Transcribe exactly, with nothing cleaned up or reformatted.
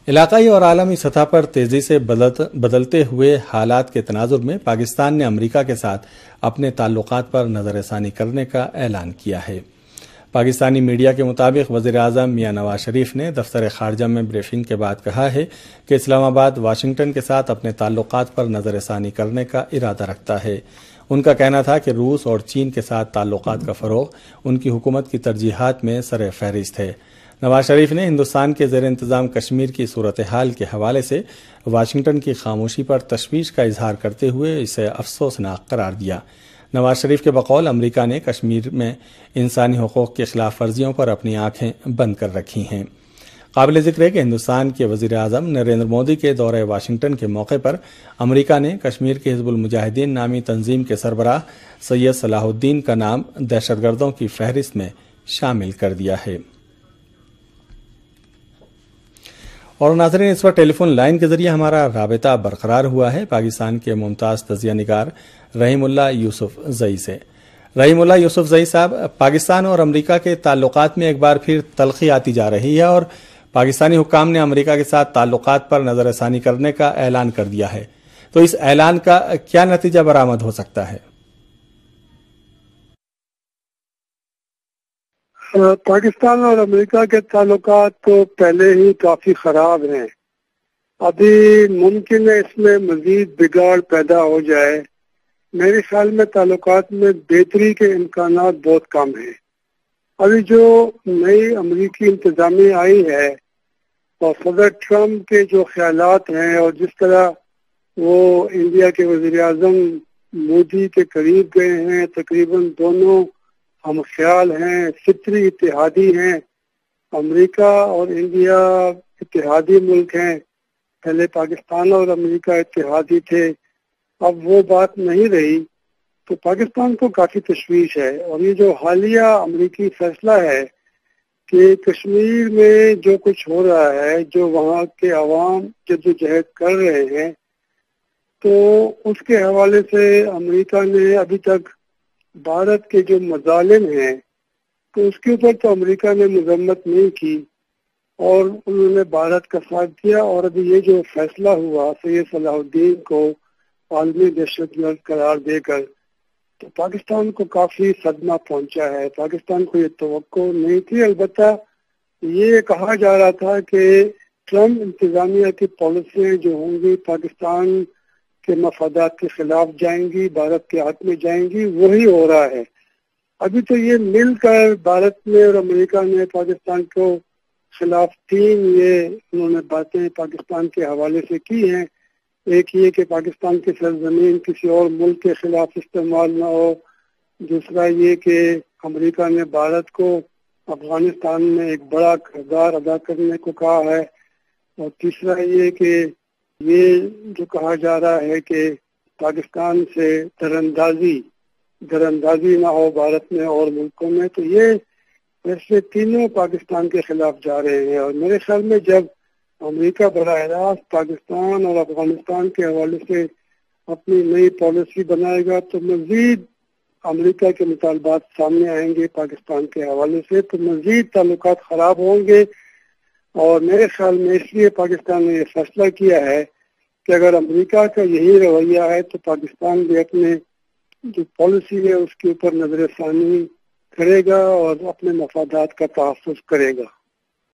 علاقائی اور عالمی سطح پر تیزی سے بدلتے ہوئے حالات کے تناظر میں پاکستان نے امریکہ کے ساتھ اپنے تعلقات پر نظر ثانی کرنے کا اعلان کیا ہے۔ پاکستانی میڈیا کے مطابق وزیر اعظم میاں نواز شریف نے دفتر خارجہ میں بریفنگ کے بعد کہا ہے کہ اسلام آباد واشنگٹن کے ساتھ اپنے تعلقات پر نظر ثانی کرنے کا ارادہ رکھتا ہے۔ ان کا کہنا تھا کہ روس اور چین کے ساتھ تعلقات کا فروغ ان کی حکومت کی ترجیحات میں سر فہرست ہے۔ نواز شریف نے ہندوستان کے زیر انتظام کشمیر کی صورتحال کے حوالے سے واشنگٹن کی خاموشی پر تشویش کا اظہار کرتے ہوئے اسے افسوسناک قرار دیا۔ نواز شریف کے بقول امریکہ نے کشمیر میں انسانی حقوق کی خلاف ورزیوں پر اپنی آنکھیں بند کر رکھی ہیں۔ قابل ذکر ہے کہ ہندوستان کے وزیر اعظم نریندر مودی کے دورہ واشنگٹن کے موقع پر امریکہ نے کشمیر کے حزب المجاہدین نامی تنظیم کے سربراہ سید صلاح الدین کا نام دہشت گردوں کی فہرست میں شامل کر دیا ہے۔ اور ناظرین، اس وقت ٹیلی فون لائن کے ذریعے ہمارا رابطہ برقرار ہوا ہے پاکستان کے ممتاز تجزیہ نگار رحیم اللہ یوسف زئی سے۔ رحیم اللہ یوسف زئی صاحب، پاکستان اور امریکہ کے تعلقات میں ایک بار پھر تلخی آتی جا رہی ہے اور پاکستانی حکام نے امریکہ کے ساتھ تعلقات پر نظر ثانی کرنے کا اعلان کر دیا ہے، تو اس اعلان کا کیا نتیجہ برآمد ہو سکتا ہے؟ پاکستان اور امریکہ کے تعلقات تو پہلے ہی کافی خراب ہیں، ابھی ممکن ہے اس میں مزید بگاڑ پیدا ہو جائے۔ میرے خیال میں تعلقات میں بہتری کے امکانات بہت کم ہیں۔ ابھی جو نئی امریکی انتظامیہ آئی ہے اور صدر ٹرمپ کے جو خیالات ہیں اور جس طرح وہ انڈیا کے وزیر اعظم مودی کے قریب گئے ہیں، تقریباً دونوں ہم خیال ہیں، فطری اتحادی ہیں۔ امریکہ اور انڈیا اتحادی ملک ہیں، پہلے پاکستان اور امریکہ اتحادی تھے، اب وہ بات نہیں رہی، تو پاکستان کو کافی تشویش ہے۔ اور یہ جو حالیہ امریکی فیصلہ ہے کہ کشمیر میں جو کچھ ہو رہا ہے، جو وہاں کے عوام جدوجہد کر رہے ہیں، تو اس کے حوالے سے امریکہ نے ابھی تک بھارت کے جو مظالم ہیں تو اس کے اوپر تو امریکہ نے مذمت نہیں کی اور انہوں نے بھارت کا ساتھ دیا، اور ابھی یہ جو فیصلہ ہوا سید صلاح الدین کو عالمی دہشت گرد قرار دے کر، تو پاکستان کو کافی صدمہ پہنچا ہے۔ پاکستان کو یہ توقع نہیں تھی، البتہ یہ کہا جا رہا تھا کہ ٹرمپ انتظامیہ کی پالیسیاں جو ہوں گی پاکستان کے مفادات کے خلاف جائیں گی، بھارت کے حق میں جائیں گی، وہی ہو رہا ہے۔ ابھی تو یہ مل کر بھارت نے اور امریکہ نے پاکستان کو خلاف تین یہ انہوں نے باتیں پاکستان کے حوالے سے کی ہیں۔ ایک یہ کہ پاکستان کی سرزمین کسی اور ملک کے خلاف استعمال نہ ہو، دوسرا یہ کہ امریکہ نے بھارت کو افغانستان میں ایک بڑا کردار ادا کرنے کو کہا ہے، اور تیسرا یہ کہ یہ جو کہا جا رہا ہے کہ پاکستان سے دراندازی دراندازی نہ ہو بھارت میں اور ملکوں میں، تو یہ ایسے تینوں پاکستان کے خلاف جا رہے ہیں۔ اور میرے خیال میں جب امریکہ براہ راست پاکستان اور افغانستان کے حوالے سے اپنی نئی پالیسی بنائے گا تو مزید امریکہ کے مطالبات سامنے آئیں گے پاکستان کے حوالے سے، تو مزید تعلقات خراب ہوں گے۔ اور میرے خیال میں اس لیے پاکستان نے یہ فیصلہ کیا ہے کہ اگر امریکہ کا یہی رویہ ہے تو پاکستان بھی اپنے جو پالیسی ہے اس کے اوپر نظر ثانی کرے گا اور اپنے مفادات کا تحفظ کرے گا۔